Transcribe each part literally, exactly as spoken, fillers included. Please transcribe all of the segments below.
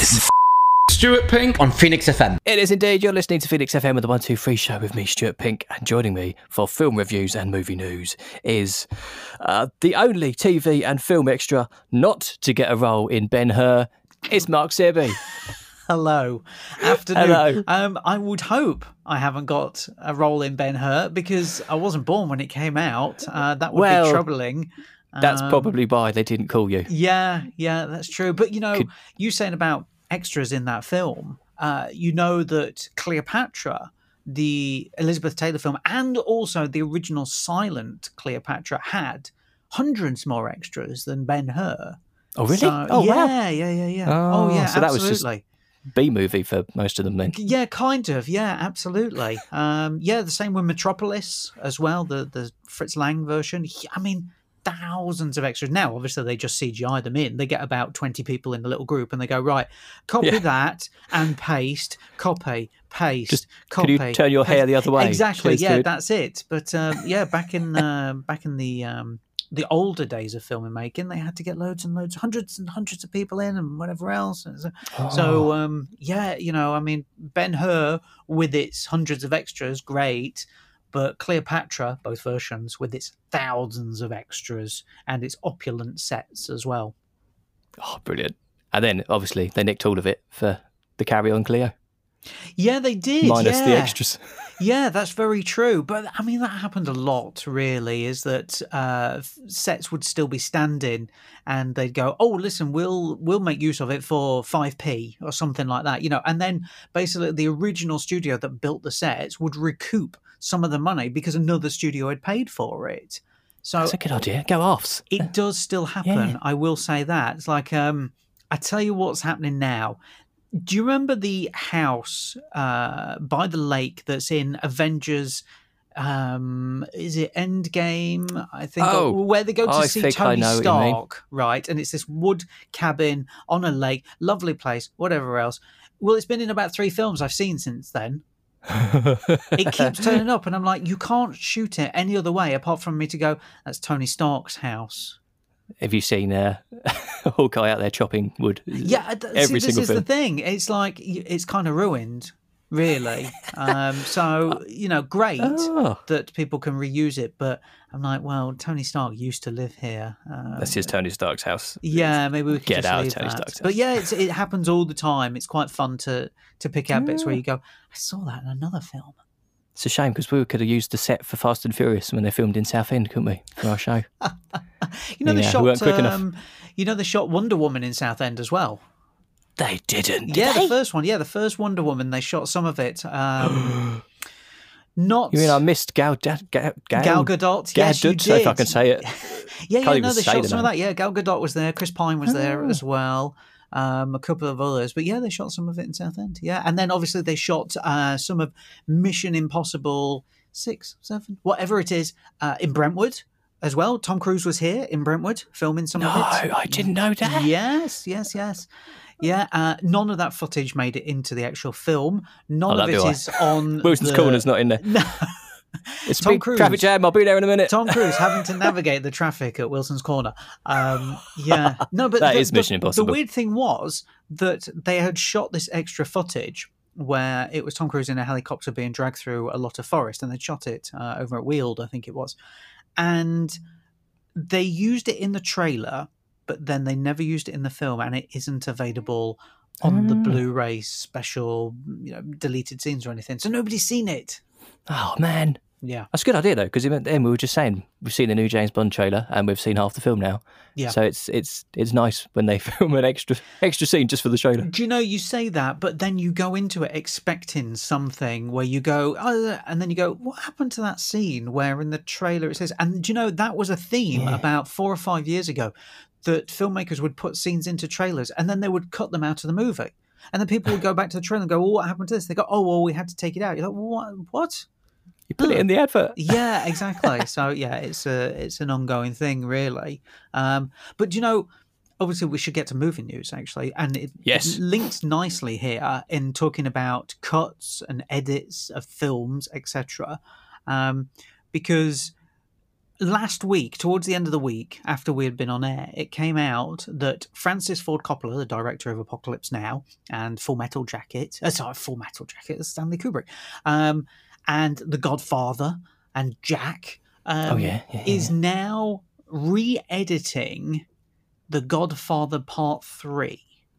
is Stuart Pink on Phoenix F M. It is indeed. You're listening to Phoenix F M with the one two three show with me, Stuart Pink, and joining me for film reviews and movie news is uh, the only T V and film extra not to get a role in Ben-Hur. It's Mark Searby. Hello. Afternoon. Hello. Um, I would hope I haven't got a role in Ben-Hur because I wasn't born when it came out. Uh, that would Well, be troubling. That's Um, probably why they didn't call you. Yeah, yeah, that's true. But, you know, Could- you saying about extras in that film, uh, you know that Cleopatra, the Elizabeth Taylor film, and also the original silent Cleopatra had hundreds more extras than Ben-Hur. Oh, really? So, oh, yeah, wow. yeah, yeah, yeah. Oh, Oh, yeah, so that was absolutely. just B-movie for most of them then. Yeah, kind of. Yeah, absolutely. Um, yeah, the same with Metropolis as well, the the Fritz Lang version. I mean, thousands of extras. Now, obviously, they just C G I them in. They get about twenty people in a little group and they go, right, copy Yeah. that and paste, copy, paste, Just, copy. could you turn your paste. hair the other way? Exactly. Cheers, Yeah, dude. that's it. But um, yeah, back in uh, back in the um, the older days of film and making, they had to get loads and loads, hundreds and hundreds of people in and whatever else. So, Oh. so um, yeah, you know, I mean, Ben-Hur with its hundreds of extras, great. But Cleopatra, both versions, with its thousands of extras and its opulent sets as well. Oh, brilliant. And then, obviously, they nicked all of it for the Carry On Cleo. Yeah, they did. Minus yeah. the extras. Yeah, that's very true. But I mean, that happened a lot, really, is that uh, sets would still be standing and they'd go, oh, listen, we'll we'll make use of it for five p or something like that, you know. And then basically the original studio that built the sets would recoup some of the money because another studio had paid for it. So That's a good idea. Go offs. it does still happen. Yeah. I will say that. It's like, um, I tell you what's happening now. Do you remember the house uh, by the lake that's in Avengers? Um, is it Endgame? I think, Oh, where they go to I see think I Tony know what you mean. Stark, right? And it's this wood cabin on a lake, lovely place, whatever else. Well, it's been in about three films I've seen since then. It keeps turning up, and I'm like, you can't shoot it any other way apart from me to go, that's Tony Stark's house. Have you seen uh, Hawkeye out there chopping wood? Yeah, I d- Every see, this single is film. the thing. It's like y- it's kind of ruined, really. Um, so you know, great Oh. that people can reuse it, but I'm like, well, Tony Stark used to live here. Um, That's just Tony Stark's house. yeah, maybe we could Get just out of leave Tony that. Stark's But house. yeah, it's, it happens all the time. It's quite fun to to pick out bits where you go, I saw that in another film. It's a shame because we could have used the set for Fast and Furious when they filmed in Southend, couldn't we, for our show? You know, they Yeah, we shot. weren't quick enough. Um, you know, they shot Wonder Woman in Southend as well. They didn't. Did yeah, they? the first one. Yeah, the first Wonder Woman. They shot some of it. Um, not. You mean I missed Gal, Gal, Gal, Gal Gadot? Gal Yes, you Gadot, if I did. can say it. Yeah, Can't yeah. even No, they say shot the some of name. that. Yeah, Gal Gadot was there. Chris Pine was there Oh. as well. Um, a couple of others, but yeah, they shot some of it in Southend. Yeah, and then obviously they shot uh, some of Mission Impossible six, seven, whatever it is, uh, in Brentwood as well. Tom Cruise was here in Brentwood filming some No, of it. I didn't know that. Yes, yes, yes. Yeah, uh, none of that footage made it into the actual film. None Oh, of that it do I. is on Wilson's the... Corner's not in there. No. It's a Tom big Cruise. traffic jam. I'll be there in a minute. Tom Cruise having to navigate the traffic at Wilson's Corner. Um, yeah, no, but That the, is Mission the, Impossible. The weird thing was that they had shot this extra footage where it was Tom Cruise in a helicopter being dragged through a lot of forest, and they'd shot it uh, over at Weald, I think it was, and they used it in the trailer, but then they never used it in the film, and it isn't available on the Ah. Blu-ray special, you know, deleted scenes or anything. So nobody's seen it. Oh, man. Yeah. That's a good idea, though, because then we were just saying we've seen the new James Bond trailer and we've seen half the film now. Yeah. So it's it's it's nice when they film an extra extra scene just for the trailer. Do you know, you say that, but then you go into it expecting something where you go, oh, and then you go, what happened to that scene where in the trailer it says, and do you know, that was a theme Yeah. about four or five years ago, that filmmakers would put scenes into trailers and then they would cut them out of the movie. And then people would go back to the trailer and go, well, what happened to this? They go, oh, well, we had to take it out. You're like, what? What? You put it in the advert. Yeah, exactly. So yeah, it's a it's an ongoing thing, really. Um, but do you know, obviously we should get to movie news actually, and it, Yes. it links nicely here in talking about cuts and edits of films, et cetera. Um, because last week, towards the end of the week, after we had been on air, it came out that Francis Ford Coppola, the director of Apocalypse Now and Full Metal Jacket, uh, sorry, Full Metal Jacket, that's Stanley Kubrick, um, and The Godfather and Jack, um, oh, yeah. Yeah, yeah, is yeah. now re-editing The Godfather Part three.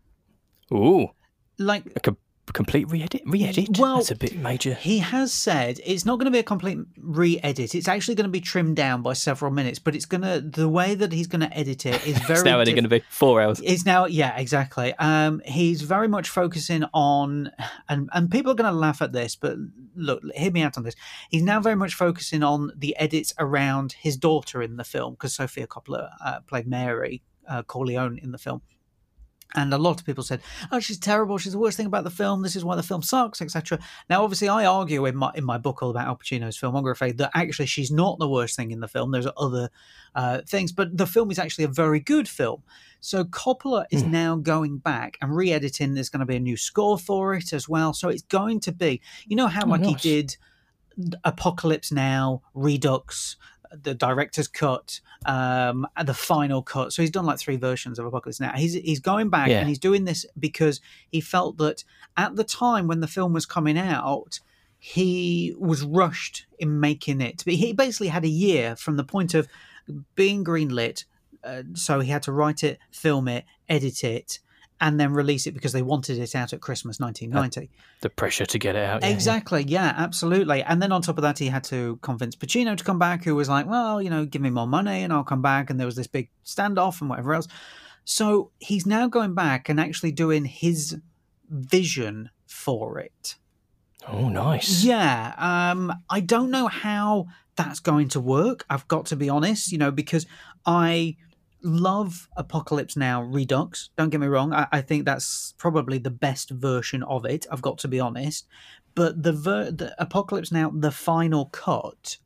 Ooh. Like, A com- complete re-edit? Re-edit? Well, That's a bit major. he has said it's not going to be a complete re-edit. It's actually going to be trimmed down by several minutes, but it's going to, the way that he's going to edit it is very It's now only diff- going to be four hours. It's now, yeah, exactly. Um, he's very much focusing on, and, and people are going to laugh at this, but look, hear me out on this. He's now very much focusing on the edits around his daughter in the film, because Sofia Coppola uh, played Mary uh, Corleone in the film. And a lot of people said, "Oh, she's terrible. She's the worst thing about the film. This is why the film sucks, et cetera" Now, obviously, I argue in my in my book all about Al Pacino's filmography that actually she's not the worst thing in the film. There's other uh, things, but the film is actually a very good film. So Coppola is mm. now going back and re-editing. There's going to be a new score for it as well. So it's going to be, you know how oh, like nice. he did Apocalypse Now, Redux, the director's cut, um, and the final cut. So he's done like three versions of Apocalypse Now. He's he's going back yeah. and he's doing this because he felt that at the time when the film was coming out, he was rushed in making it. But he basically had a year from the point of being greenlit. Uh, so he had to write it, film it, edit it, and then release it because they wanted it out at Christmas nineteen ninety. Uh, the pressure to get it out. Yeah, exactly, yeah. yeah, absolutely. And then on top of that, he had to convince Pacino to come back, who was like, well, you know, give me more money and I'll come back. And there was this big standoff and whatever else. So he's now going back and actually doing his vision for it. Oh, nice. Yeah. Um, I don't know how that's going to work, I've got to be honest, you know, because I love Apocalypse Now Redux. Don't get me wrong. I, I think that's probably the best version of it. I've got to be honest. But the, ver- the Apocalypse Now, the final cut,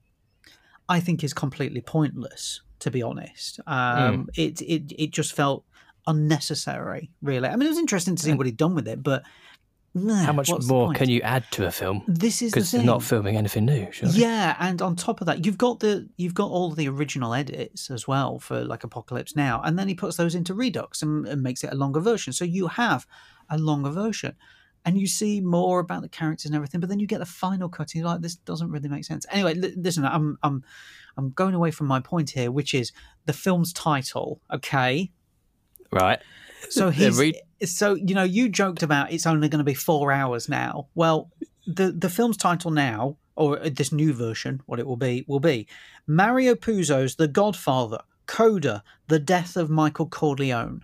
I think is completely pointless, to be honest. Um, mm. it, it, it just felt unnecessary, really. I mean, it was interesting to see what he'd done with it, but nah, how much more can you add to a film? This is the because thing. They're not filming anything new, surely. Yeah, and on top of that, you've got the you've got all the original edits as well for like Apocalypse Now, and then he puts those into Redux and, and makes it a longer version. So you have a longer version, and you see more about the characters and everything. But then you get the final cut, and you're like, this doesn't really make sense. Anyway, l- listen, I'm I'm I'm going away from my point here, which is the film's title. Okay, right. So he's re- so you know you joked about it's only going to be four hours now. Well, the the film's title now, or this new version, what it will be, will be Mario Puzo's The Godfather, Coda: The Death of Michael Corleone.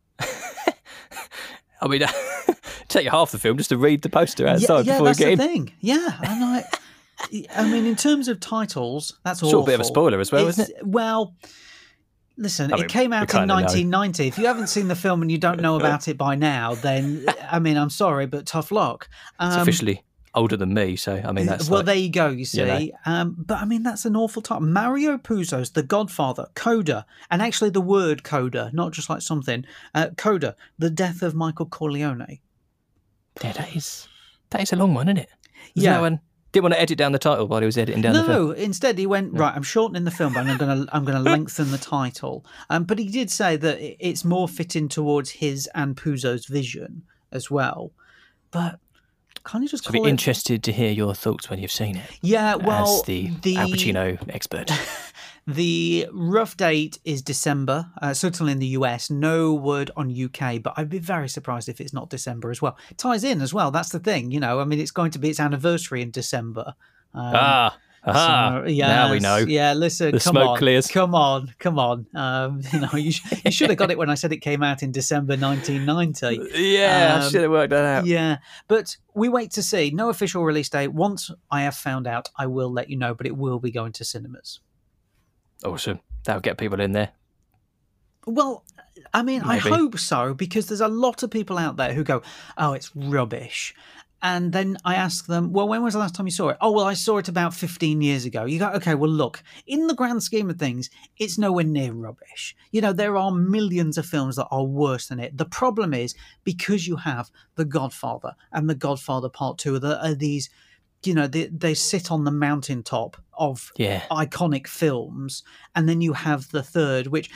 I mean, take you half the film just to read the poster outside yeah, yeah, before that's you get the in. thing. Yeah, and I, I mean, in terms of titles, that's it's awful. a bit of a spoiler as well, it's, isn't it? Well. Listen, I mean, it came out in nineteen ninety. Know. If you haven't seen the film and you don't know about it by now, then, I mean, I'm sorry, but tough luck. Um, it's officially older than me, so, I mean, that's Well, like, there you go, you see. You know. um, but, I mean, that's an awful title. Mario Puzo's The Godfather, Coda, and actually the word Coda, not just like something, uh, Coda: The Death of Michael Corleone. Yeah, that is, that is a long one, isn't it? There's yeah. No one, didn't want to edit down the title while he was editing down no, the film. No, instead he went, right, I'm shortening the film, but I'm going to I'm going to lengthen the title. Um, but he did say that it's more fitting towards his and Puzo's vision as well. But can't you just so call be it... interested to hear your thoughts when you've seen it. Yeah, well... As the, the... Al Pacino expert. The rough date is December, uh, certainly in the U S. No word on U K, but I'd be very surprised if it's not December as well. It ties in as well. That's the thing, you know. I mean, it's going to be its anniversary in December. Um, ah, aha! So, yes, now we know. Yeah, listen, the come smoke on, clears. come on, come on. Um, you know, you, sh- you should have got it when I said it came out in December nineteen ninety. Yeah, um, I should have worked that out. Yeah, but we wait to see. No official release date. Once I have found out, I will let you know. But it will be going to cinemas. Awesome. That'll get people in there. Well, I mean, Maybe. I hope so, because there's a lot of people out there who go, oh, it's rubbish. And then I ask them, well, when was the last time you saw it? Oh, well, I saw it about fifteen years ago. You go, okay, well, look, in the grand scheme of things, it's nowhere near rubbish. You know, there are millions of films that are worse than it. The problem is, because you have The Godfather and The Godfather Part two, there are these you know, they, they sit on the mountaintop of Yeah. iconic films, and then you have the third, which,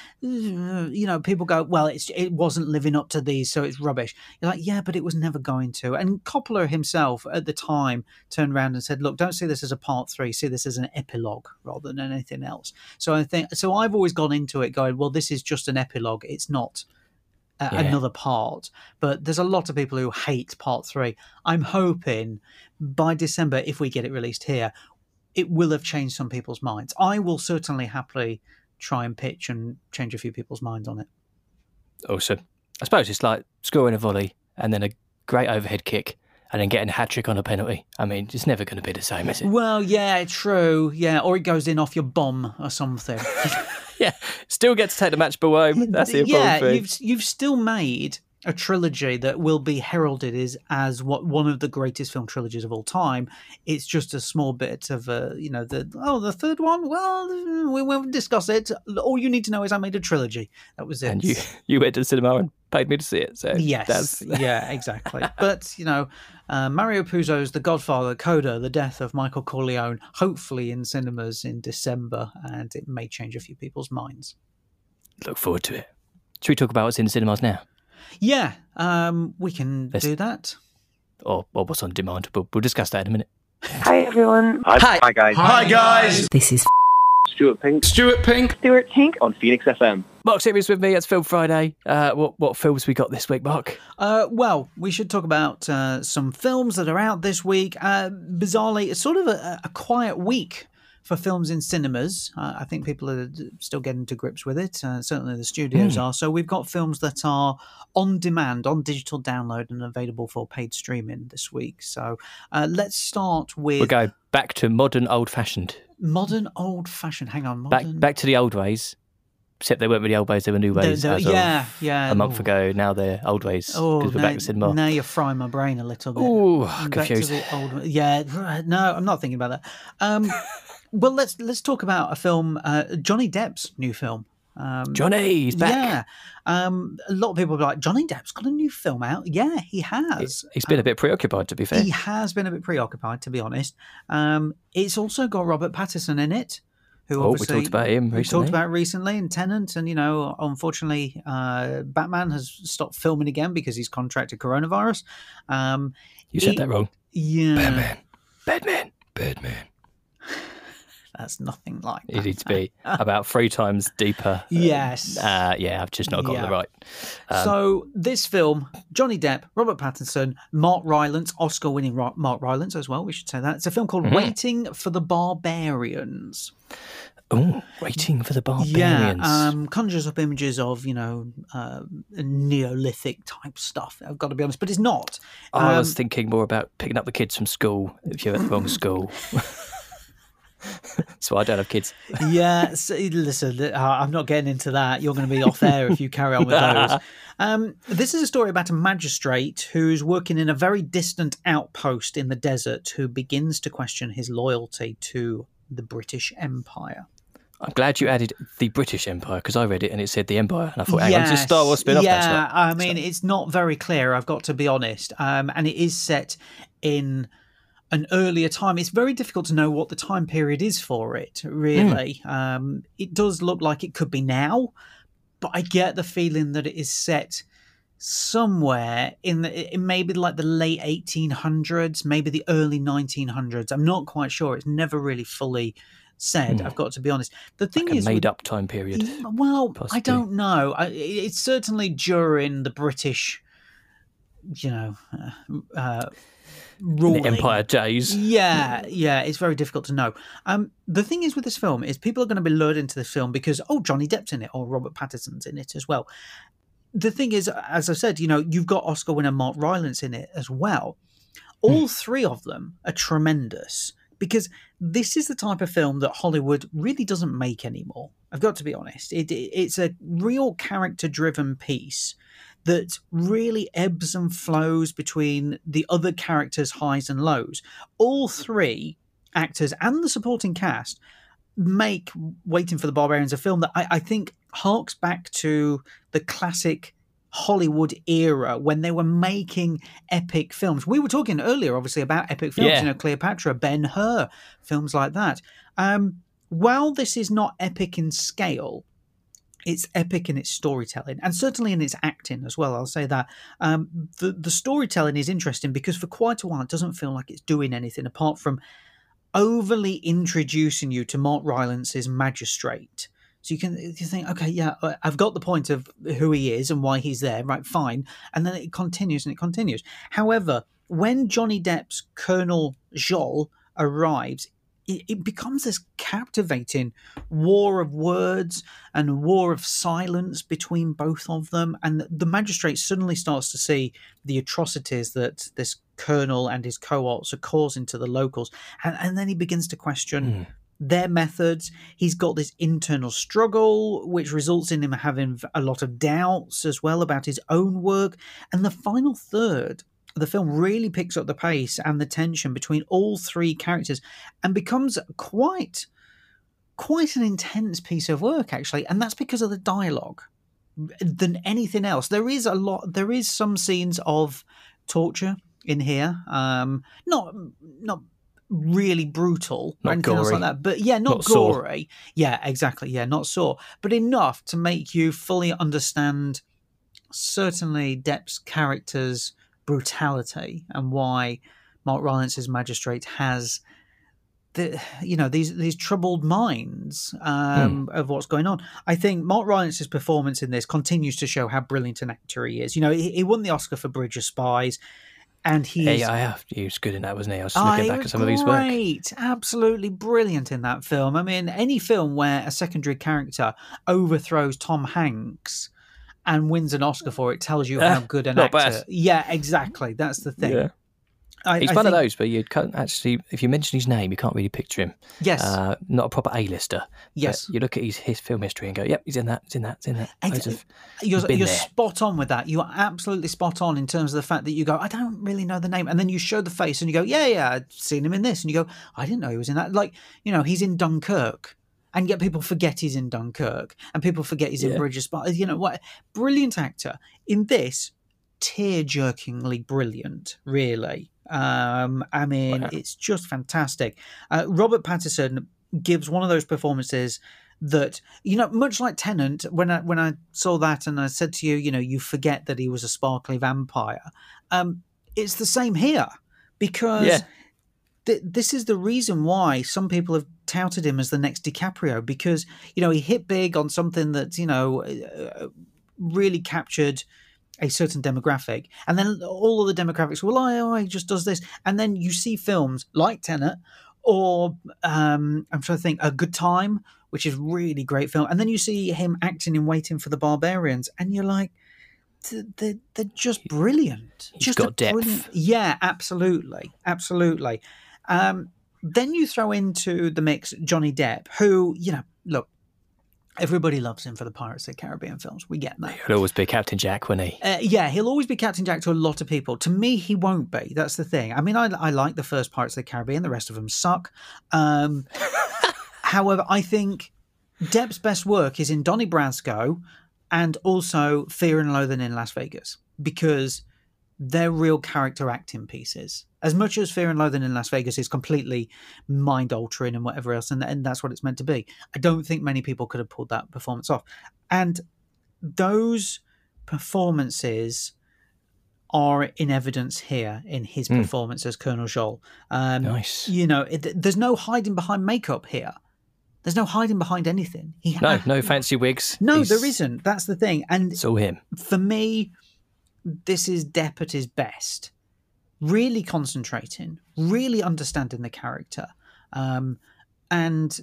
you know, people go, well, it's, it wasn't living up to these, so it's rubbish. You're like, yeah, but it was never going to. And Coppola himself at the time turned around and said, look, don't see this as a part three, see this as an epilogue rather than anything else. So I think, so I've always gone into it going, well, this is just an epilogue. It's not uh, Yeah. another part. But there's a lot of people who hate part three. I'm hoping by December, if we get it released here, it will have changed some people's minds. I will certainly happily try and pitch and change a few people's minds on it. Awesome. I suppose it's like scoring a volley and then a great overhead kick and then getting a hat-trick on a penalty. I mean, it's never going to be the same, is it? Well, yeah, true. Yeah, or it goes in off your bum or something. Yeah, still get to take the match ball home. That's the important yeah, thing. you've you've still made a trilogy that will be heralded as as what one of the greatest film trilogies of all time. It's just a small bit of a, you know, the oh the third one. Well, we won't discuss it. All you need to know is I made a trilogy. That was it. And you you went to the cinema and paid me to see it. So Yes, that's... yeah, exactly. But, you know, uh, Mario Puzo's The Godfather, Coda, The Death of Michael Corleone, hopefully in cinemas in December, and it may change a few people's minds. Look forward to it. Should we talk about what's in the cinemas now? Yeah, um, we can Let's- do that. Or, or what's on demand? We'll, we'll discuss that in a minute. Hi, everyone. Hi. Hi guys. Hi, guys. This is Stuart Pink Stuart Pink. Stuart Pink. on Phoenix F M. Mark Series with me. It's Film Friday. Uh, what what films we got this week, Mark? Uh, well, we should talk about uh, some films that are out this week. Uh, bizarrely, it's sort of a, a quiet week for films in cinemas. Uh, I think people are still getting to grips with it. Uh, certainly the studios are. So we've got films that are on demand, on digital download and available for paid streaming this week. So uh, let's start with We'll go back to modern old-fashioned. modern old-fashioned. Hang on. Back Modern... back to the old ways. Except they weren't really old ways, they were new The- ways. the- as of yeah, yeah. a month Ooh. ago. Now they're old ways because Oh, we're now, back in cinema. now you're frying my brain a little bit. Ooh, Back to confused. the old, yeah, right, no, I'm not thinking about that. Um, well, let's let's talk about a film, uh, Johnny Depp's new film. Um, Johnny, he's back. Yeah, um, a lot of people are like, Johnny Depp's got a new film out. Yeah, he has. He's been a bit preoccupied, to be fair. He has been a bit preoccupied, to be honest. Um, it's also got Robert Pattinson in it. Who Oh, we obviously talked about him we recently. talked about recently in Tenet, and you know, unfortunately, uh, Batman has stopped filming again because he's contracted coronavirus. Um, You said he- that wrong. Yeah, Batman. Batman. Batman. that's nothing like It that. needs to be about three times deeper. Yes. Uh, yeah, I've just not got Yeah. it right. Um, So this film, Johnny Depp, Robert Pattinson, Mark Rylance, Oscar-winning Ro- Mark Rylance as well. We should say that it's a film called Mm-hmm. Waiting for the Barbarians. oh, waiting for the Yeah, barbarians. um, conjures up images of you know uh, Neolithic type stuff. I've got to be honest, but it's not. I was Um, thinking more about picking up the kids from school if you're at the wrong school. So I don't have kids. yeah, so, listen, uh, I'm not getting into that. You're going to be off air if you carry on with those. Um, this is a story about a magistrate who's working in a very distant outpost in the desert who begins to question his loyalty to the British Empire. I'm glad you added the British Empire because I read it and it said the Empire. And I thought, hang on, it's a Star Wars spin off. Yeah, That's not. I mean, it's not very clear, I've got to be honest. Um, and it is set in an earlier time. It's very difficult to know what the time period is for it, really. Hmm. Um, it does look like it could be now, but I get the feeling that it is set somewhere in the in maybe like the late eighteen hundreds, maybe the early nineteen hundreds. I'm not quite sure. It's never really fully said, I've got to be honest. The thing Hmm. Like a is, made with- up time period. yeah, Well, possibly. I don't know. I, it's certainly during the British, you know, uh, uh, ruling. The Empire days. Yeah, yeah, it's very difficult to know. Um, the thing is with this film is people are going to be lured into this film because, oh, Johnny Depp's in it or Robert Pattinson's in it as well. The thing is, as I said, you know, you've got Oscar winner Mark Rylance in it as well. All three of them are tremendous because this is the type of film that Hollywood really doesn't make anymore. I've got to be honest. It, it, it's a real character-driven piece that really ebbs and flows between the other characters' highs and lows. All three actors and the supporting cast make Waiting for the Barbarians a film that I, I think harks back to the classic Hollywood era when they were making epic films. We were talking earlier, obviously, about epic films, Yeah. you know, Cleopatra, Ben-Hur, films like that. Um, while this is not epic in scale, it's epic in its storytelling and certainly in its acting as well. I'll say that. Um, the, the storytelling is interesting because for quite a while, it doesn't feel like it's doing anything apart from overly introducing you to Mark Rylance's magistrate. So you can you think, okay, yeah, I've got the point of who he is and why he's there, right, fine. And then it continues and it continues. However, when Johnny Depp's Colonel Joel arrives, it, it becomes this captivating war of words and war of silence between both of them. And the magistrate suddenly starts to see the atrocities that this colonel and his cohorts are causing to the locals. And, and then he begins to question Mm. their methods. He's got this internal struggle, which results in him having a lot of doubts as well about his own work. And the final third of the film really picks up the pace and the tension between all three characters and becomes quite, quite an intense piece of work, actually. And that's because of the dialogue than anything else. There is a lot, there is some scenes of torture in here. Um, not, not, really brutal or Not anything else gory. like that, but yeah, not, Not sore. gory. Yeah, exactly. Yeah, not sore, but enough to make you fully understand certainly Depp's character's brutality and why Mark Rylance's magistrate has the you know these these troubled minds um, of what's going on. I think Mark Rylance's performance in this continues to show how brilliant an actor he is. You know, he, he won the Oscar for Bridge of Spies. And he's Yeah, yeah, yeah, he was good in that, wasn't he? I was just looking Oh, back he at was some of his work. great, absolutely brilliant in that film. I mean, any film where a secondary character overthrows Tom Hanks and wins an Oscar for it tells you how Uh, good an not actor. bad. Yeah, exactly. That's the thing. Yeah. I, He's I one of think- those, but you can't actually, if you mention his name, you can't really picture him. Yes, Uh, not a proper A-lister. yes. But you look at his, his film history and go, yep, he's in that, he's in that, he's in that. Loads of- You're, been you're there. spot on with that. You're absolutely spot on in terms of the fact that you go, I don't really know the name. And then you show the face and you go, yeah, yeah, I've seen him in this. And you go, I didn't know he was in that. Like, you know, he's in Dunkirk. And yet people forget he's in Dunkirk. And people forget he's in Yeah. Bridge of Spies. You know, what? Brilliant actor. In this, tear-jerkingly brilliant, really. Um, I mean, Wow. it's just fantastic. Uh, Robert Pattinson gives one of those performances that, you know, much like Tennant, when I when I saw that and I said to you, you know, you forget that he was a sparkly vampire. Um, it's the same here because Yeah. th- this is the reason why some people have touted him as the next DiCaprio, because, you know, he hit big on something that, you know, uh, really captured a certain demographic, and then all of the demographics, well, oh, oh, he just does this, and then you see films like Tenet, or um, I'm trying to think, A Good Time, which is really great film, and then you see him acting in Waiting for the Barbarians, and you're like, they're, they're just brilliant. He's just got a depth. brilliant- yeah, absolutely, absolutely. Um, then you throw into the mix Johnny Depp, who, you know, look, everybody loves him for the Pirates of the Caribbean films. We get that. He'll always be Captain Jack, wouldn't he? Uh, yeah, he'll always be Captain Jack to a lot of people. To me, he won't be. That's the thing. I mean, I, I like the first Pirates of the Caribbean. The rest of them suck. Um, however, I think Depp's best work is in Donnie Brasco and also Fear and Loathing in Las Vegas, because they're real character acting pieces. As much as Fear and Loathing in Las Vegas is completely mind-altering and whatever else, and, and that's what it's meant to be, I don't think many people could have pulled that performance off. And those performances are in evidence here in his Mm. performance as Colonel Joel. Um, Nice. You know, it, there's no hiding behind makeup here. There's no hiding behind anything. He No, ha- no fancy wigs. No, He's- there isn't. That's the thing. And It's all him. for me, this is Depp at his best. Really concentrating, really understanding the character, um, and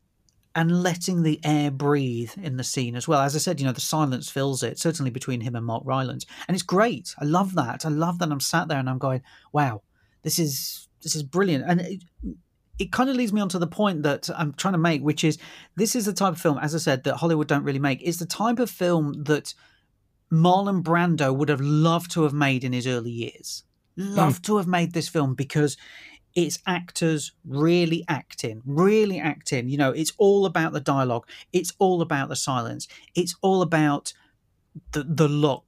and letting the air breathe in the scene as well. As I said, you know, the silence fills it, certainly between him and Mark Rylance, and it's great. I love that. I love that I'm sat there and I'm going, wow, this is this is brilliant. And it, it kind of leads me on to the point that I'm trying to make, which is this is the type of film, as I said, that Hollywood don't really make. It's the type of film that Marlon Brando would have loved to have made in his early years. Loved to have made this film because it's actors really acting, really acting. You know, it's all about the dialogue. It's all about the silence. It's all about the the look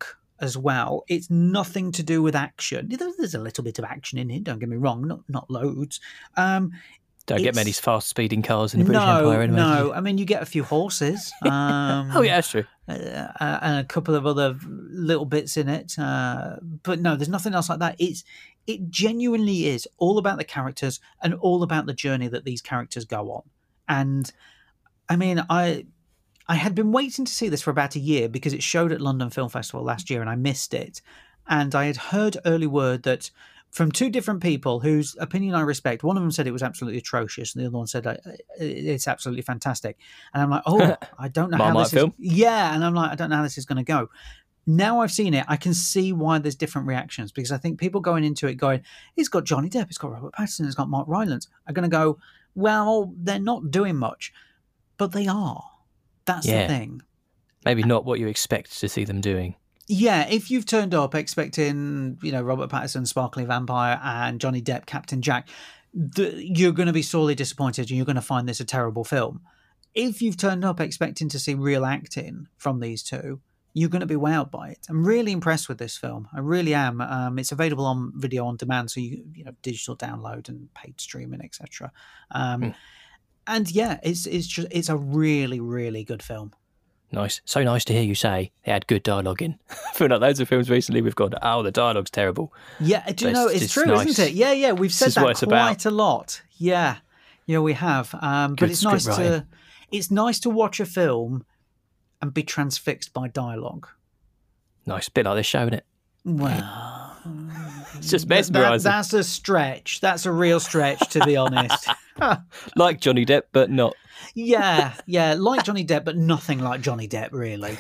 as well. It's nothing to do with action. There's a little bit of action in it, don't get me wrong, not not loads. Um, Don't get it's- many fast speeding cars in the British no, Empire anyway. do no. you? I mean, you get a few horses. Um, Oh, yeah, that's true. uh, uh, and a couple of other little bits in it. Uh, but no, there's nothing else like that. It's it genuinely is all about the characters and all about the journey that these characters go on. And I mean, I I had been waiting to see this for about a year because it showed at London Film Festival last year and I missed it. And I had heard early word that from two different people whose opinion I respect. One of them said it was absolutely atrocious, and the other one said uh, it's absolutely fantastic. And I'm like, oh, I don't know how Marmite this film. is. Yeah, and I'm like, I don't know how this is going to go. Now I've seen it, I can see why there's different reactions, because I think people going into it going, it's got Johnny Depp, it's got Robert Pattinson, it's got Mark Rylance, are going to go, well, they're not doing much, but they are. That's Yeah. the thing. Maybe not what you expect to see them doing. Yeah, if you've turned up expecting, you know, Robert Pattinson, Sparkly Vampire, and Johnny Depp, Captain Jack, the, you're going to be sorely disappointed and you're going to find this a terrible film. If you've turned up expecting to see real acting from these two, you're going to be wowed by it. I'm really impressed with this film. I really am. Um, it's available on video on demand, so you you know, digital download and paid streaming, et cetera. Um, Mm. And yeah, it's it's just it's a really really good film. Nice. So nice to hear you say they had good dialogue in. I feel like loads of films recently we've gone, oh, the dialogue's terrible. Yeah, do you But know, it's it's just true, nice. isn't it? Yeah, yeah, we've This said is what that it's quite about. a lot. Yeah, yeah, we have. Um, but Good it's nice script to writing. it's nice to watch a film and be transfixed by dialogue. Nice. Bit like this show, isn't it? Well, It's just that, mesmerising. that's a stretch. That's a real stretch, to be honest. Like Johnny Depp, but not. Yeah, yeah, like Johnny Depp, but nothing like Johnny Depp, really.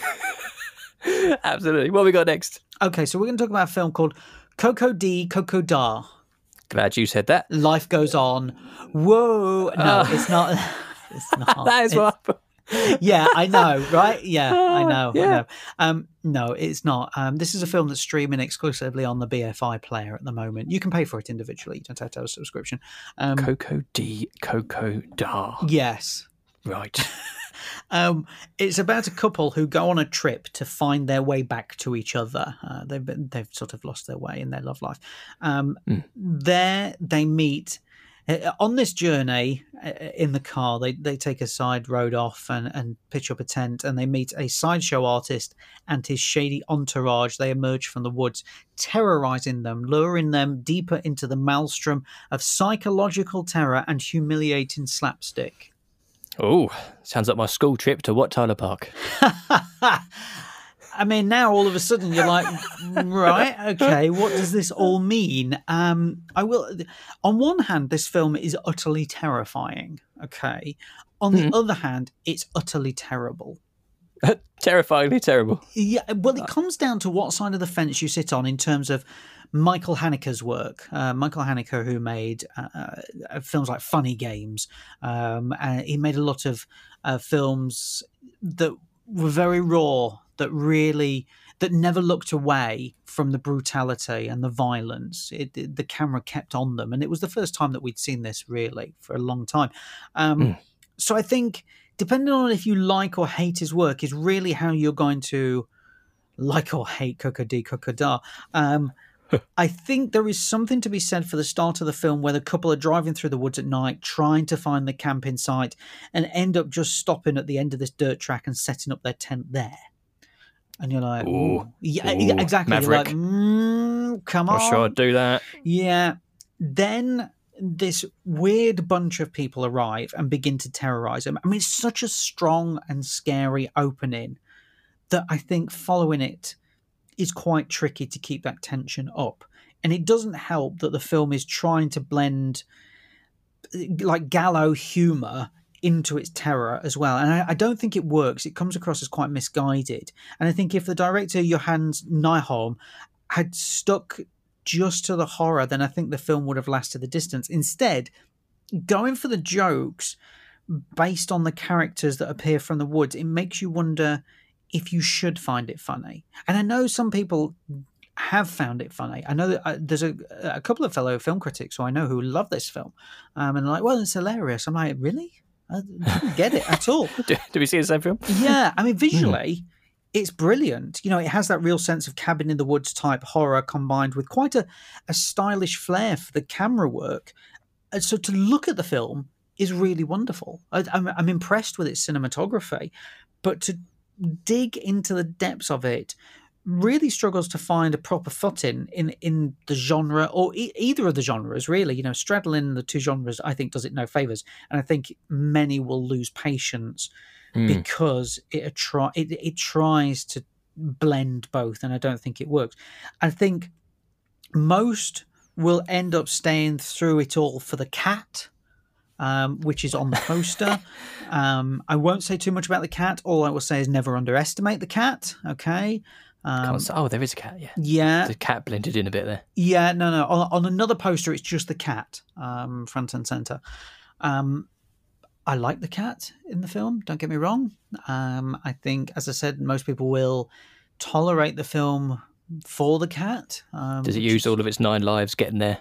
Absolutely. What have we got next? Okay, so we're going to talk about a film called Coco D Coco Da. Glad you said that. Life Goes On. Whoa. No, it's not. It's not. That is It's- what. Yeah, I know, right? Yeah, I know. Yeah. I know. Um, no, it's not. Um, this is a film that's streaming exclusively on the B F I player at the moment. You can pay for it individually. You don't have to have a subscription. Um, Coco D. Coco Da. yes. Right. Um, it's about a couple who go on a trip to find their way back to each other. Uh, they've been, they've sort of lost their way in their love life. Um, Mm. There they meet. Uh, on this journey uh, in the car, they, they take a side road off and, and pitch up a tent, and they meet a sideshow artist and his shady entourage. They emerge from the woods, terrorizing them, luring them deeper into the maelstrom of psychological terror and humiliating slapstick. Oh, sounds like my school trip to Wat Tyler Park. I mean, now all of a sudden you're like, right, okay, what does this all mean? Um, I will. On one hand, this film is utterly terrifying. Okay. On the Mhm. other hand, it's utterly terrible. Terrifyingly terrible. Yeah. Well, it comes down to what side of the fence you sit on in terms of Michael Haneke's work. Uh, Michael Haneke, who made uh, uh, films like Funny Games, um, and he made a lot of uh, films that were very raw, that really that never looked away from the brutality and the violence. It, it- the camera kept on them, and it was the first time that we'd seen this really for a long time. Um, Mm. So I think, depending on if you like or hate his work, is really how you're going to like or hate Coco D Coco Da. Um, I think there is something to be said for the start of the film where the couple are driving through the woods at night, trying to find the camping site, and end up just stopping at the end of this dirt track and setting up their tent there. And you're like, Ooh. ooh. Yeah, Ooh, yeah, exactly. You're Maverick. like, mm, come on. Not sure I'd do that. Yeah. Then this weird bunch of people arrive and begin to terrorize him. I mean, it's such a strong and scary opening that I think following it is quite tricky to keep that tension up. And it doesn't help that the film is trying to blend like gallow humor into its terror as well. And I, I don't think it works. It comes across as quite misguided. And I think if the director, Johannes Nyholm, had stuck just to the horror, then I think the film would have lasted the distance. Instead, going for the jokes based on the characters that appear from the woods, it makes you wonder if you should find it funny. And I know some people have found it funny. I know that uh, there's a, a couple of fellow film critics who I know who love this film, um, and like, well, it's hilarious. I'm like, really? I didn't get it at all. Do, do we see the same film? Yeah, I mean, visually, it's brilliant. You know, it has that real sense of cabin in the woods type horror combined with quite a, a stylish flair for the camera work. And so to look at the film is really wonderful. I, I'm, I'm impressed with its cinematography, but to dig into the depths of it really struggles to find a proper footing in in the genre, or e- either of the genres, really. You know, straddling the two genres, I think, does it no favors, and I think many will lose patience mm. because it, try, it it tries to blend both, and I don't think it works. I think most will end up staying through it all for the cat, um, which is on the poster. um, I won't say too much about the cat. All I will say is never underestimate the cat. Okay. Um, oh, there is a cat, yeah. Yeah. The cat blended in a bit there. Yeah, no, no. On, on another poster, it's just the cat, um, front and centre. Um, I like the cat in the film, don't get me wrong. Um, I think, as I said, most people will tolerate the film for the cat. Um, Does it use all of its nine lives getting there?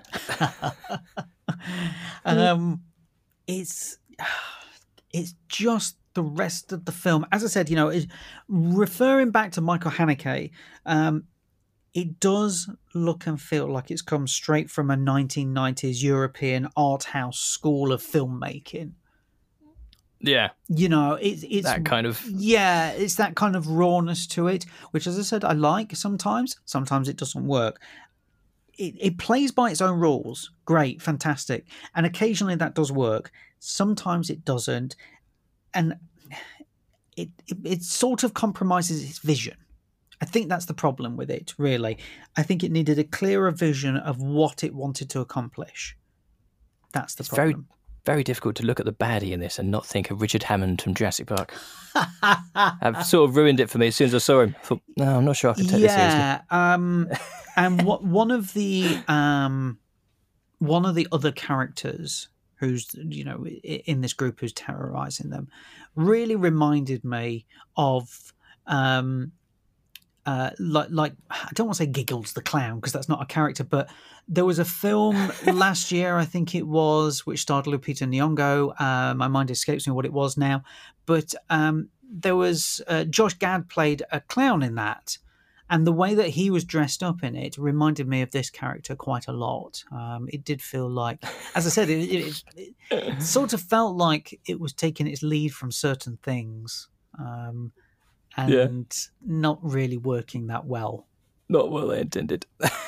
um, it's, it's just... the rest of the film, as I said, you know, is referring back to Michael Haneke, um, it does look and feel like it's come straight from a nineteen nineties European art house school of filmmaking. Yeah. You know, it, it's... that kind of... Yeah, it's that kind of rawness to it, which, as I said, I like sometimes. Sometimes it doesn't work. It, it plays by its own rules. Great, fantastic. And occasionally that does work. Sometimes it doesn't. And it, it it sort of compromises its vision. I think that's the problem with it, really. I think it needed a clearer vision of what it wanted to accomplish. That's the it's problem. Very, very difficult to look at the baddie in this and not think of Richard Hammond from Jurassic Park. I've sort of ruined it for me as soon as I saw him. I thought, no, I'm not sure I can take yeah, this seriously. Yeah, um, and what one of the um, one of the other characters who's, you know, in this group who's terrorizing them, really reminded me of, um, uh, like, like I don't want to say Giggles the Clown, because that's not a character, but there was a film last year, I think it was, which starred Lupita Nyong'o. Uh, my mind escapes me what it was now, but um, there was uh, Josh Gad played a clown in that. And the way that he was dressed up in it reminded me of this character quite a lot. Um, it did feel like, as I said, it, it, it, it sort of felt like it was taking its lead from certain things um, and yeah. not really working that well. Not well intended.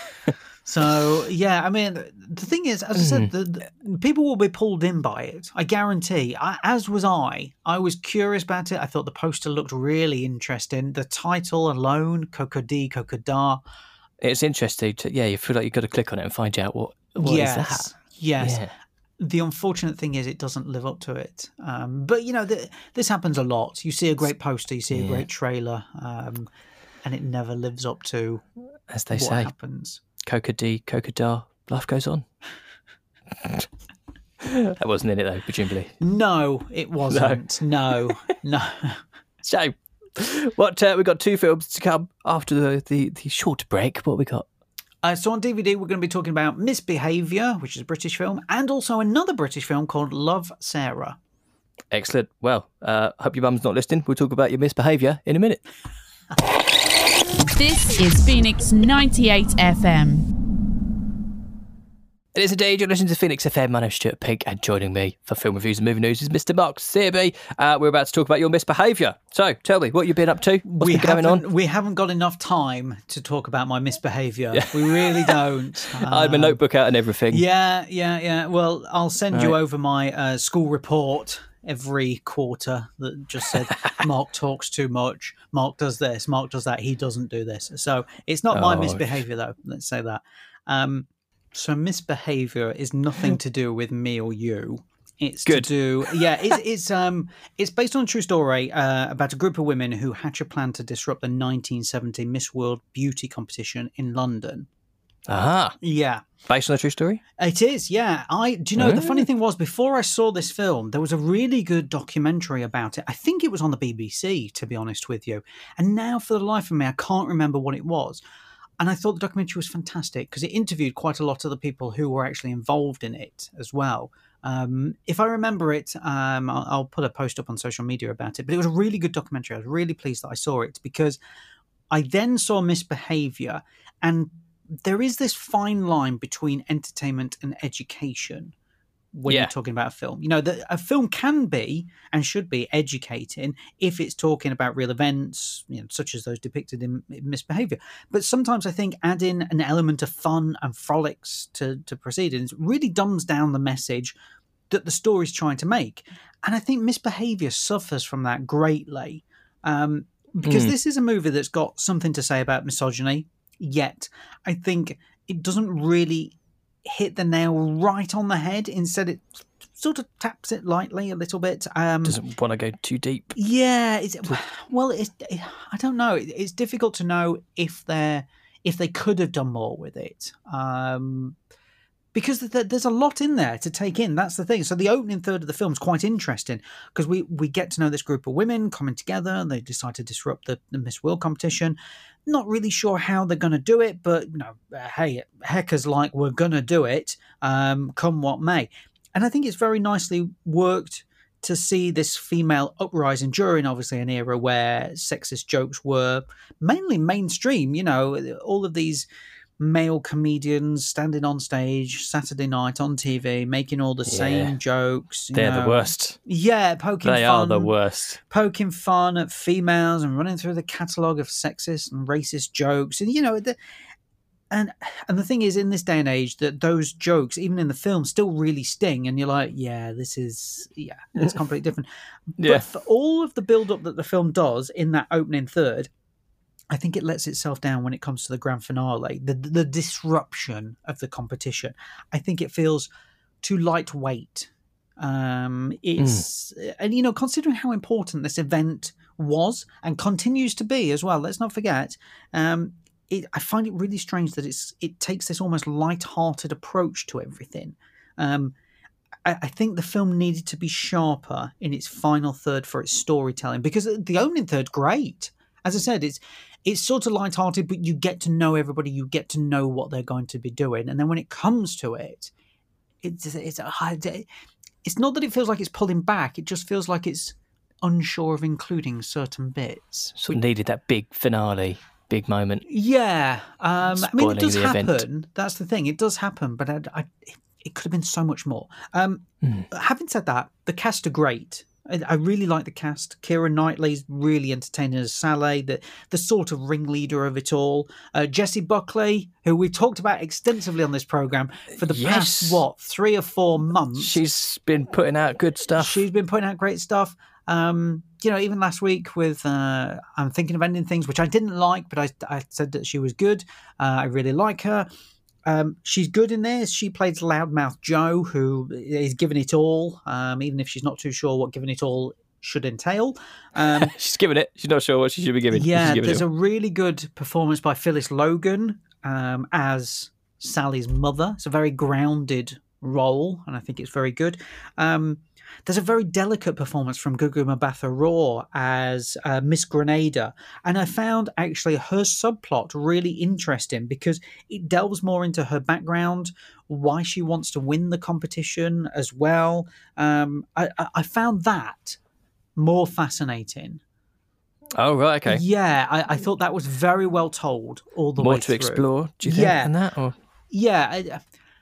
So, yeah, I mean, the thing is, as I said, the, the, people will be pulled in by it. I guarantee. I, as was I. I was curious about it. I thought the poster looked really interesting. The title alone, Kokodi, Kokoda. It's interesting. To, yeah, you feel like you've got to click on it and find out what, what yes, is that. Yes. Yeah. The unfortunate thing is it doesn't live up to it. Um, but, you know, the, this happens a lot. You see a great poster, you see yeah. a great trailer, um, and it never lives up to as they what say. happens. Kokodi, Kokoda, life goes on. That wasn't in it, though, presumably. No, it wasn't. No, no. no. So, what uh, we've got two films to come after the, the, the short break. What we got? Uh, so on D V D, we're going to be talking about Misbehaviour, which is a British film, and also another British film called Love, Sarah. Excellent. Well, uh, hope your mum's not listening. We'll talk about your misbehaviour in a minute. This is Phoenix ninety-eight F M. It is indeed. You're listening to Phoenix F M. My name's Stuart Pink, and joining me for film reviews and movie news is Mister Mark Searby. Uh, we're about to talk about your misbehaviour. So, tell me, what you've been up to? What's we been going on? We haven't got enough time to talk about my misbehaviour. Yeah. We really don't. Um, I had my notebook out and everything. Yeah, yeah, yeah. Well, I'll send right. you over my uh, school report every quarter that just said Mark talks too much, Mark does this, Mark does that, he doesn't do this. So it's not my oh. misbehaviour, though. Let's say that. Um, so misbehaviour is nothing to do with me or you. It's Good. to do, yeah. It's it's um it's based on a true story uh, about a group of women who hatch a plan to disrupt the nineteen seventy Miss World Beauty competition in London. Ah, yeah. Based on a true story? It is, yeah. I do you know, oh. the funny thing was, before I saw this film, there was a really good documentary about it. I think it was on the B B C, to be honest with you. And now, for the life of me, I can't remember what it was. And I thought the documentary was fantastic because it interviewed quite a lot of the people who were actually involved in it as well. Um, if I remember it, um, I'll, I'll put a post up on social media about it. But it was a really good documentary. I was really pleased that I saw it because I then saw Misbehaviour, and there is this fine line between entertainment and education when Yeah. you're talking about a film. You know, that a film can be and should be educating if it's talking about real events, you know, such as those depicted in, in Misbehaviour. But sometimes I think adding an element of fun and frolics to, to proceedings really dumbs down the message that the story's trying to make. And I think Misbehaviour suffers from that greatly. Um, because Mm. this is a movie that's got something to say about misogyny, yet I think it doesn't really hit the nail right on the head. Instead, it sort of taps it lightly a little bit. Um, Doesn't want to go too deep. yeah, it's, well, it's, it, I don't know. It, it's difficult to know if they're if they could have done more with it. Um, because th- there's a lot in there to take in. That's the thing. So the opening third of the film is quite interesting because we, we get to know this group of women coming together and they decide to disrupt the, the Miss World competition. Not really sure how they're going to do it, but you know, uh, hey, Hecker's like, we're going to do it, um, come what may. And I think it's very nicely worked to see this female uprising during, obviously, an era where sexist jokes were mainly mainstream. You know, all of these male comedians standing on stage Saturday night on T V, making all the Yeah. same jokes. you They're know. the worst. Yeah, poking They fun. are the worst. Poking fun at females and running through the catalogue of sexist and racist jokes. And, you know, the, and and the thing is, in this day and age, that those jokes, even in the film, still really sting. And you're like, yeah, this is, yeah, it's completely different. Yeah. But for all of the build-up that the film does in that opening third, I think it lets itself down when it comes to the grand finale, the the disruption of the competition. I think it feels too lightweight. Um, it's Hmm. and you know, considering how important this event was and continues to be as well. Let's not forget. Um, it, I find it really strange that it's it takes this almost light-hearted approach to everything. Um, I, I think the film needed to be sharper in its final third for its storytelling because the opening third's great. As I said, it's it's sort of lighthearted, but you get to know everybody, you get to know what they're going to be doing, and then when it comes to it, it's it's a hard. It's not that it feels like it's pulling back; it just feels like it's unsure of including certain bits. Sort of needed that big finale, big moment. Yeah, um, I mean, it Spoiling does the happen. event. That's the thing; it does happen, but I, I, it could have been so much more. Um, Mm. Having said that, the cast are great. I, I really like the cast. Keira Knightley's really entertaining as Sally, the the sort of ringleader of it all. Uh, Jessie Buckley, who we've talked about extensively on this program for the Yes. past what three or four months. She's been putting out good stuff. She's been putting out great stuff. Um, you know, even last week with uh, I'm Thinking of Ending Things, which I didn't like, but I, I said that she was good. Uh, I really like her. Um, she's good in this. She plays Loudmouth Joe, who is giving it all, um, even if she's not too sure what giving it all should entail. Um, She's giving it. She's not sure what she should be giving. yeah, She's giving there's it. a really good performance by Phyllis Logan um, as Sally's mother. It's a very grounded role, and I think it's very good. Um, there's a very delicate performance from Gugu Mbatha-Raw as uh, Miss Grenada, and I found actually her subplot really interesting because it delves more into her background, why she wants to win the competition as well. Um, I, I- I found that more fascinating. Oh, right, okay. Yeah, I, I thought that was very well told all the More way to through. explore, do you think, Yeah. than that? Or? Yeah, I,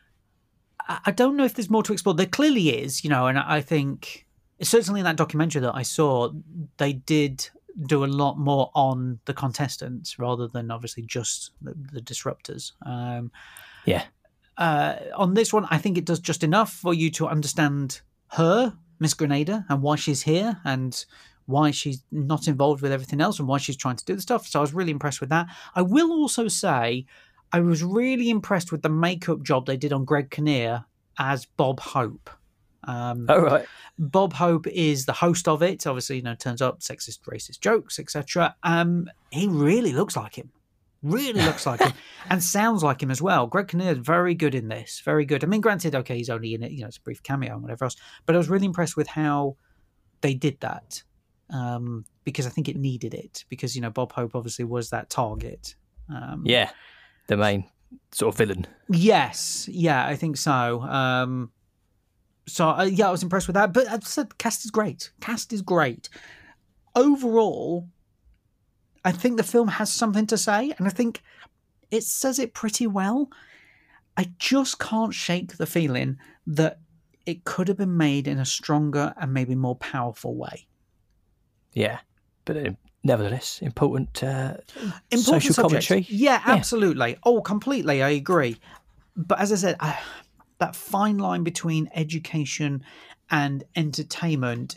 I don't know if there's more to explore. There clearly is, you know, and I think certainly in that documentary that I saw, they did do a lot more on the contestants rather than obviously just the, the disruptors. Um, Yeah. uh, on this one, I think it does just enough for you to understand her, Miss Grenada, and why she's here and why she's not involved with everything else and why she's trying to do the stuff. So I was really impressed with that. I will also say I was really impressed with the makeup job they did on Greg Kinnear as Bob Hope. Um, Oh, right. Bob Hope is the host of it. Obviously, you know, turns up sexist, racist jokes, et cetera. Um, he really looks like him. Really looks like him and sounds like him as well. Greg Kinnear is very good in this. Very good. I mean, granted, okay, he's only in it, you know, it's a brief cameo and whatever else. But I was really impressed with how they did that um, because I think it needed it. Because, you know, Bob Hope obviously was that target. Um, Yeah. The main sort of villain. Yes. Yeah, I think so. Um, So uh, yeah, I was impressed with that. But as I said, cast is great. Cast is great. Overall, I think the film has something to say, and I think it says it pretty well. I just can't shake the feeling that it could have been made in a stronger and maybe more powerful way. Yeah, but uh, nevertheless, important, uh, Important social subject. commentary. Yeah, absolutely. Oh, completely. I agree. But as I said, I, that fine line between education and entertainment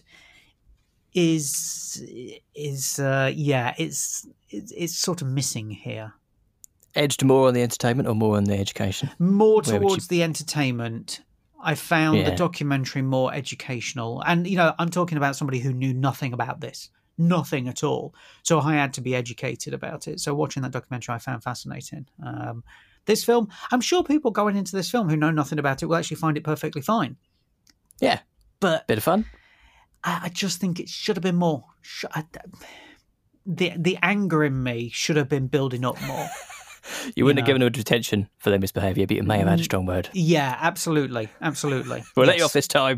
is is uh, yeah, it's, it's it's sort of missing here. Edged more on the entertainment or more on the education? More Where would towards you- the entertainment. I found Yeah. the documentary more educational. And, you know, I'm talking about somebody who knew nothing about this, nothing at all. So I had to be educated about it. So watching that documentary, I found fascinating. Um, this film, I'm sure people going into this film who know nothing about it will actually find it perfectly fine. Yeah, But bit of fun. I, I just think it should have been more. Sh- I, the, the anger in me should have been building up more. You wouldn't know. have given them detention for their misbehaviour, but you may have had a strong word. Yeah, absolutely. Absolutely. We'll let you Yes. off this time.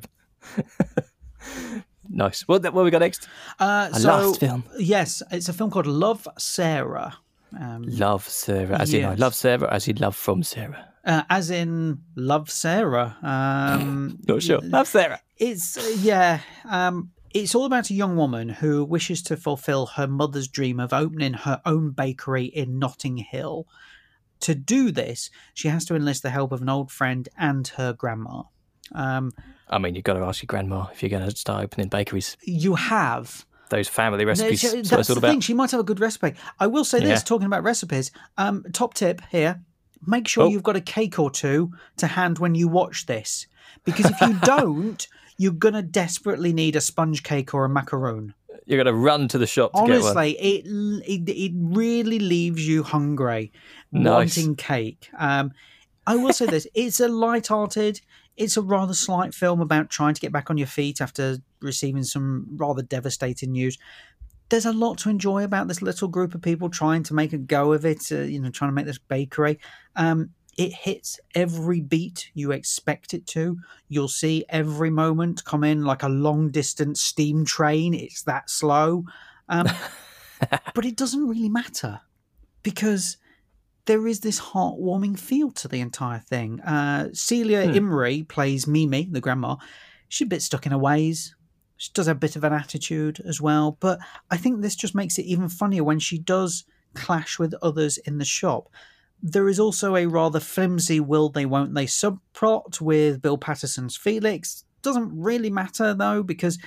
Nice. What, what we got next? Uh, A so, last film. Yes, it's a film called Love, Sarah. Um, Love Sarah, as in I Yes. love Sarah, as in love from Sarah. uh, as in Love, Sarah. Um, Not sure. Love Sarah. It's, uh, yeah. Um, it's all about a young woman who wishes to fulfill her mother's dream of opening her own bakery in Notting Hill. To do this, she has to enlist the help of an old friend and her grandma. Um, I mean, you've got to ask your grandma if you're going to start opening bakeries. you have. Those family recipes. No, That's she- what that's it's all the about. thing. She might have a good recipe. I will say this, Yeah. talking about recipes. Um, top tip here: make sure Oh. you've got a cake or two to hand when you watch this, because if you don't, you're gonna desperately need a sponge cake or a macaroon. You're going to run to the shop to get one. Honestly, it, it it really leaves you hungry, Nice. wanting cake. Um, I will say this: it's a light-hearted, it's a rather slight film about trying to get back on your feet after receiving some rather devastating news. There's a lot to enjoy about this little group of people trying to make a go of it. Uh, you know, trying to make this bakery. Um, it hits every beat you expect it to. You'll see every moment come in like a long-distance steam train. It's that slow. Um, but it doesn't really matter because there is this heartwarming feel to the entire thing. Uh, Celia Imrie plays Mimi, the grandma. She's a bit stuck in her ways. She does have a bit of an attitude as well. But I think this just makes it even funnier when she does clash with others in the shop. There is also a rather flimsy will they, won't they subplot with Bill Patterson's Felix. Doesn't really matter, though, because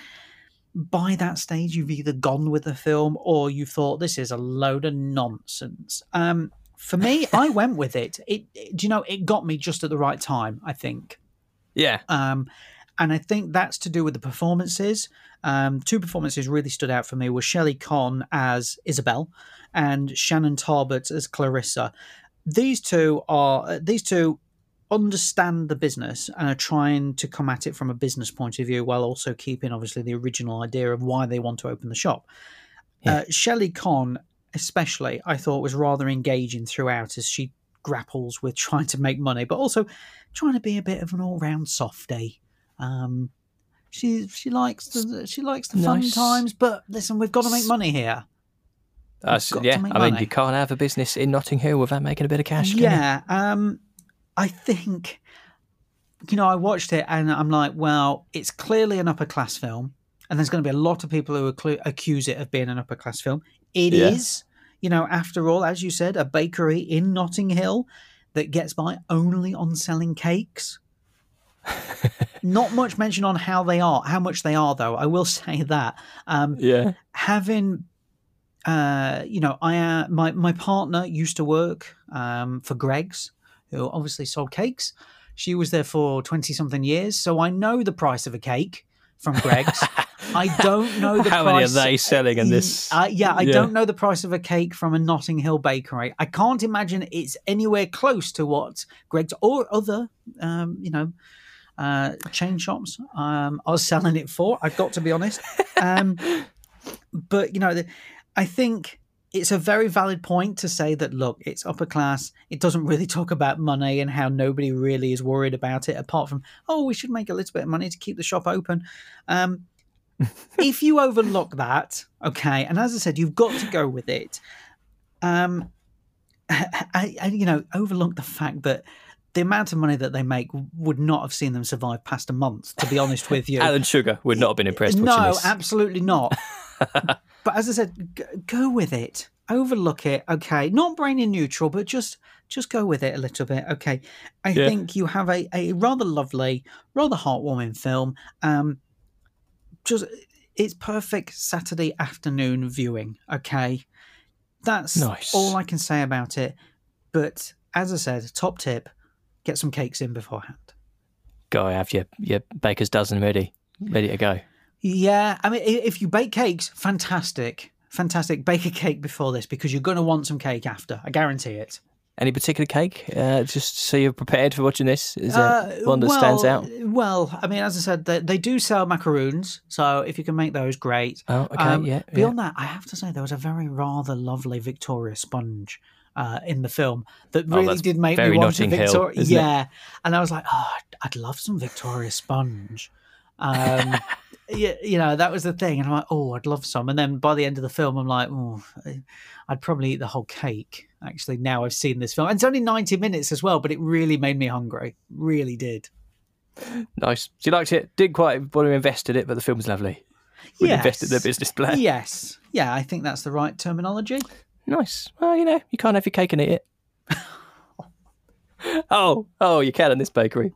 by that stage you've either gone with the film or you thought this is a load of nonsense. Um, for me, I went with it. It, it. Do you know, it got me just at the right time, I think. Yeah. Um, and I think that's to do with the performances. Um, two performances really stood out for me were Shelley Conn as Isabel and Shannon Tarbert as Clarissa. These two are these two understand the business and are trying to come at it from a business point of view while also keeping obviously the original idea of why they want to open the shop. Yeah. Uh, Shelley Conn, especially, I thought was rather engaging throughout as she grapples with trying to make money, but also trying to be a bit of an all-round softie. Um, she she likes the she likes the fun Nice. times, but listen, we've got to make money here. Uh, s- got to yeah. make I mean, money. you can't have a business in Notting Hill without making a bit of cash. can you? Yeah, um, I think, you know, I watched it and I'm like, well, it's clearly an upper class film, and there's going to be a lot of people who acclu- accuse it of being an upper class film. It Yeah. is, you know, after all, as you said, a bakery in Notting Hill that gets by only on selling cakes. Not much mention on how they are, how much they are, though. I will say that. Um, Yeah. having uh you know i uh, my my partner used to work um for Greggs, who obviously sold cakes. She was there for twenty something years, so I know the price of a cake from Greggs. I don't know the How price many are they selling in this? uh, yeah I Yeah. don't know the price of a cake from a Notting Hill bakery. I can't imagine it's anywhere close to what Greggs or other um you know uh chain shops um are selling it for. I've got to be honest. um But, you know, the- I think it's a very valid point to say that, look, it's upper class. It doesn't really talk about money and how nobody really is worried about it, apart from, oh, we should make a little bit of money to keep the shop open. Um, if you overlook that, okay, and as I said, you've got to go with it. Um, I, I, you know, overlook the fact that the amount of money that they make would not have seen them survive past a month, to be honest with you. Alan Sugar would not have been impressed watching No, this. absolutely not. But as I said, g- go with it. Overlook it, okay? Not brainy neutral, but just just go with it a little bit, okay? I Yeah. think you have a, a rather lovely, rather heartwarming film. Um, just it's perfect Saturday afternoon viewing, okay? That's Nice. all I can say about it. But as I said, top tip, get some cakes in beforehand. Go have your, your baker's dozen ready, ready to go. Yeah, I mean, i- if you bake cakes, fantastic. Fantastic. Bake a cake before this because you're going to want some cake after. I guarantee it. Any particular cake? Uh, just so you're prepared for watching this? Is there Uh, one that well, stands out? Well, I mean, as I said, they, they do sell macaroons. So if you can make those, great. Oh, okay, Um, yeah. Beyond that, I have to say there was a very rather lovely Victoria sponge uh, in the film that Oh, really that's did make very me want a Notting Hill, Victoria. isn't it? Yeah, and I was like, oh, I'd, I'd love some Victoria sponge. Um, yeah, you know, that was the thing, and I'm like, oh, I'd love some. And then by the end of the film, I'm like, oh, I'd probably eat the whole cake. Actually, now I've seen this film, and it's only ninety minutes as well, but it really made me hungry. Really did. Nice. So you liked it? Didn't quite want to invest in it, but the film was lovely. Would Yes. invest in the business plan. Yes, yeah, I think that's the right terminology. Nice. Well, you know, you can't have your cake and eat it. oh, oh, you can in this bakery.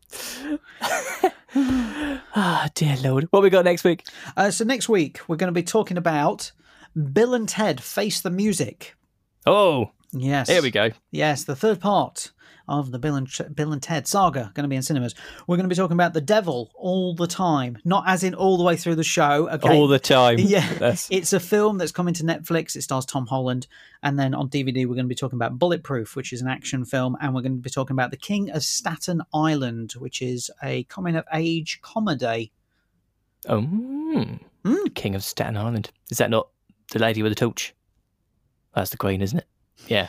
Ah, dear Lord. What we got next week? Uh, so next week we're going to be talking about Bill and Ted Face the Music. Oh, Yes, here we go. Yes, the third part of the Bill and Bill and Ted saga going to be in cinemas. We're going to be talking about the devil all the time, not as in all the way through the show. Okay, All the time. Yeah, That's- it's a film that's coming to Netflix. It stars Tom Holland, and then on D V D we're going to be talking about Bulletproof, which is an action film, and we're going to be talking about The King of Staten Island, which is a coming of age comedy. Oh, mm. Mm. King of Staten Island. Is that not the lady with the torch? That's the Queen, isn't it? Yeah.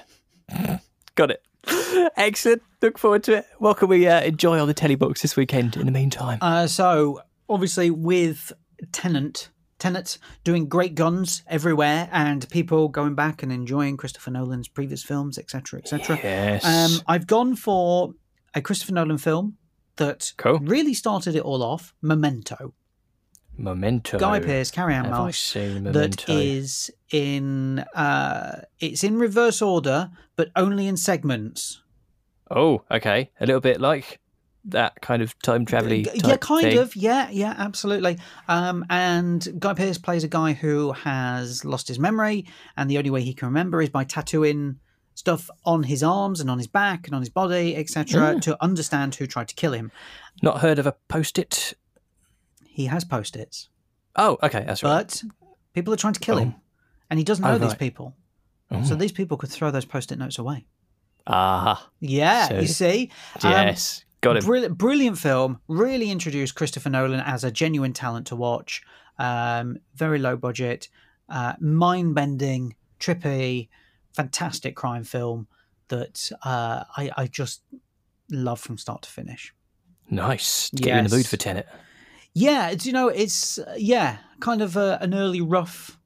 Got it. Excellent. Look forward to it. What can we uh, enjoy on the telly box this weekend in the meantime? Uh, so obviously with Tenet, Tenet doing great guns everywhere, and people going back and enjoying Christopher Nolan's previous films, et cetera, et cetera. Yes. Um, I've gone for a Christopher Nolan film that Cool. really started it all off, Memento. Memento. Guy Pearce, Carrie-Anne Have I Moss. seen That Memento? is in uh, it's in reverse order, but only in segments. Oh, okay. A little bit like that kind of time travel Yeah, kind of. Yeah, yeah, absolutely. Um, and Guy Pearce plays a guy who has lost his memory, and the only way he can remember is by tattooing stuff on his arms and on his back and on his body, et cetera, to understand who tried to kill him. Not heard of a post-it? He has post-its, Oh, okay. That's right. but people are trying to kill Oh. him, and he doesn't know Oh, these right. people. Oh. So these people could throw those post-it notes away. Ah, Yeah, So- you see? Um, yes. Got him. Brilliant, brilliant film. Really introduced Christopher Nolan as a genuine talent to watch. Um, very low budget, uh, mind-bending, trippy, fantastic crime film that uh, I, I just love from start to finish. Nice. To get you in the Yes. mood for Tenet. Yeah, it's, you know, it's uh, yeah, kind of a, an early rough,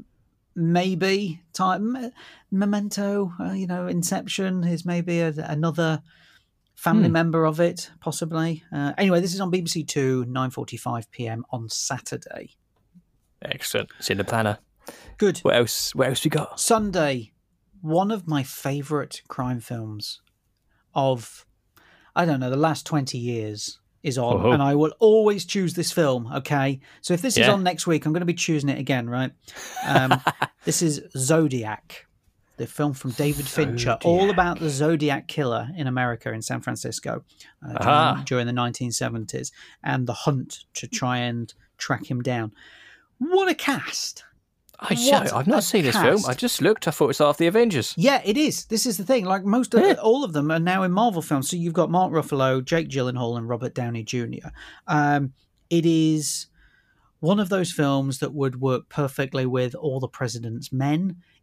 maybe type Me- Memento. Uh, you know, Inception is maybe a, another family Hmm. member of it, possibly. Uh, anyway, this is on B B C Two, nine forty-five p.m. on Saturday. Excellent. It's in the planner. Good. What else? What else we got? Sunday, one of my favourite crime films of, I don't know, the last twenty years is on, Oh. and I will always choose this film, okay? So if this is Yeah. on next week, I'm going to be choosing it again, right? Um, this is Zodiac, the film from David Fincher, all about the Zodiac killer in America, in San Francisco, uh, Aha. during, during the nineteen seventies, and the hunt to try and track him down. What a cast! I What show. I've a not seen this film. cast. I just looked. I thought it was half the Avengers. Yeah, it is. This is the thing. Like most of Yeah. all of them are now in Marvel films. So you've got Mark Ruffalo, Jake Gyllenhaal, and Robert Downey Junior Um, it is one of those films that would work perfectly with All the President's Men.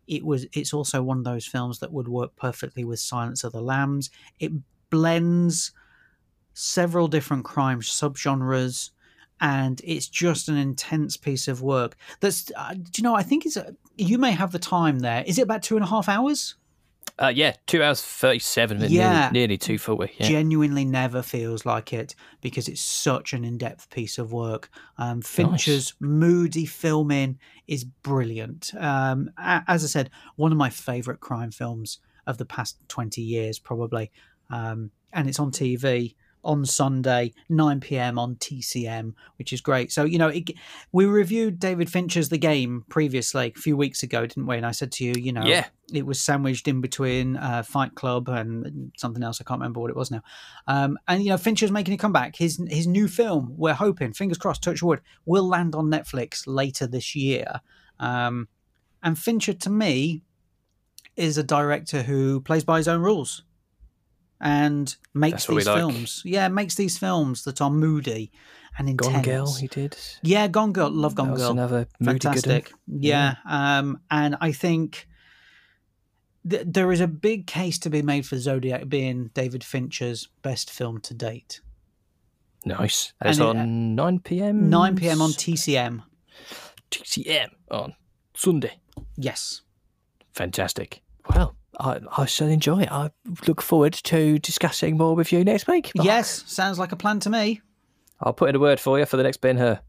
it was. It's also one of those films that would work perfectly with Silence of the Lambs. It blends several different crime subgenres, and it's just an intense piece of work. That's. Uh, do you know? I think it's. A, you may have the time there. Is it about two and a half hours? Uh, yeah, two hours thirty-seven. Yeah, nearly, nearly two forty. Yeah. Genuinely never feels like it because it's such an in-depth piece of work. Um, Fincher's nice. moody filming is brilliant. Um, as I said, one of my favourite crime films of the past twenty years, probably. Um, and it's on T V on Sunday, nine p.m. on T C M, which is great. So, you know, it, we reviewed David Fincher's The Game previously, a few weeks ago, didn't we? And I said to you, you know, yeah. it was sandwiched in between uh, Fight Club and something else. I can't remember what it was now. Um, and, you know, Fincher's making a comeback. His his new film, we're hoping, fingers crossed, touch wood, will land on Netflix later this year. Um, and Fincher, to me, is a director who plays by his own rules. And makes these like. films, yeah, makes these films that are moody and intense. Gone Girl, he did. Yeah, Gone Girl, love Gone that was Girl, another moody fantastic. Yeah, yeah. Um, and I think th- there is a big case to be made for Zodiac being David Fincher's best film to date. Nice. It's on uh, nine p.m. nine p.m. on T C M. T C M on Sunday. Yes. Fantastic. Well. I, I shall enjoy it. I look forward to discussing more with you next week. Mark. Yes, sounds like a plan to me. I'll put in a word for you for the next Ben-Hur.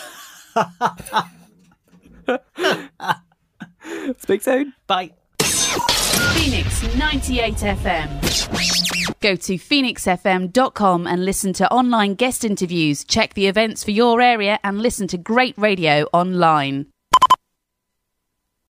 Speak soon. Bye. Phoenix ninety-eight F M. Go to phoenix f m dot com and listen to online guest interviews, check the events for your area and listen to great radio online.